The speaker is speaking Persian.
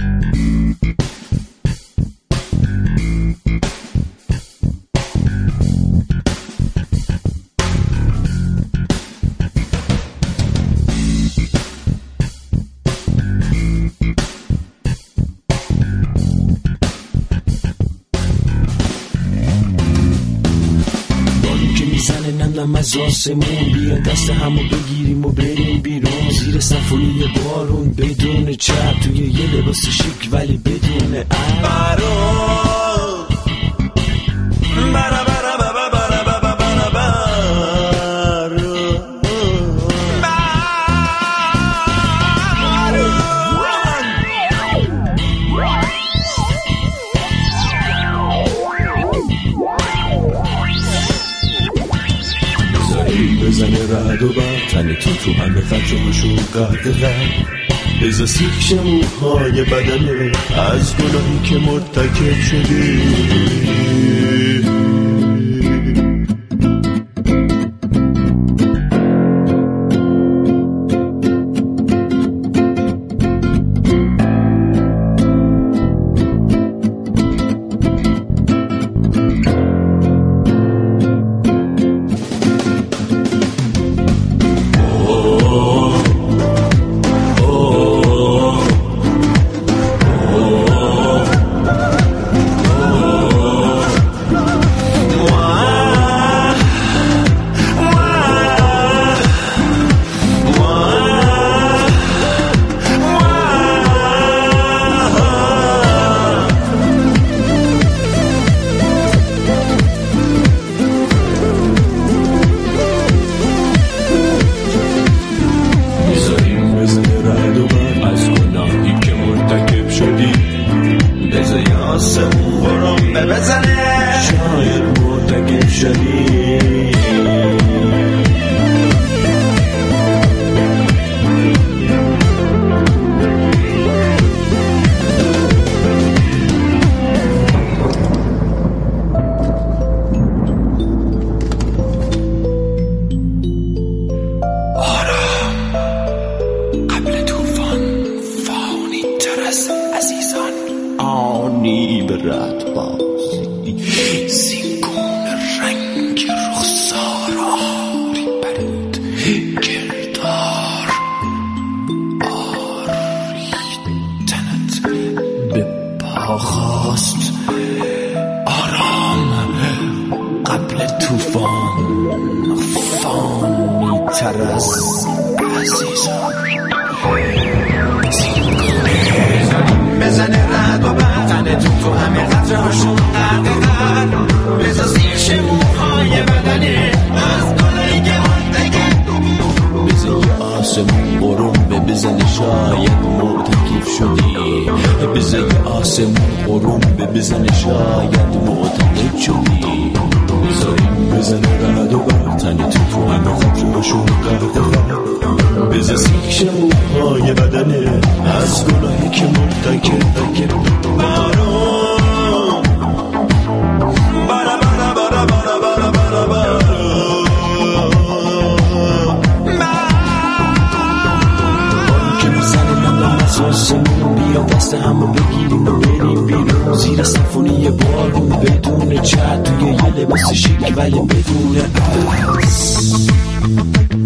نم از آسمون بیا دست همو بگیریم و بریم بیرون زیر سمفونی بارون بدون چپ توی یه لباس شیک ولی بدون بزنه رد و بر تن تو همه خطرهاشون قدرن بزا سیخش موهای بدنه از گناهی که مرتکب شدی خواست آرام قبل توفان فانی تر از عزیزان بزنه رد و برتنه تو همه قطره هاشون قرقر بزا سیخش موهای بدنه از گلایی که مرتکب بزا یه آسمون قروم بزنه شاید مرتکب شدی بزا یه آسمون قروم بزنه شاید مرتکب شدی بزنه رد و برتنه تو همه قطره هاشون قرقر بزا سیخش موهای بدنه از گلایی که مرتکب بیا دست همو بگیریم و بریم بیرون زیر سمفونی بارون بدون چت توی یه لباس شیک ولی بدون عکس